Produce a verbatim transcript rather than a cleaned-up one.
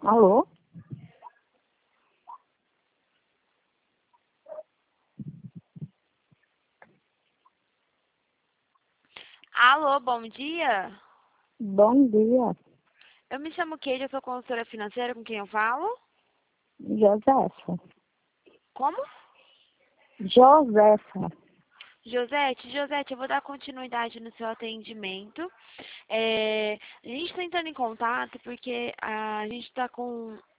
Alô? Alô, bom dia. Bom dia, Eu me chamo Keide, eu sou consultora financeira, com quem eu falo? Josefa. Como? Josefa. Josete, Josete, eu vou dar continuidade no seu atendimento. É, a gente está entrando em contato porque a gente está com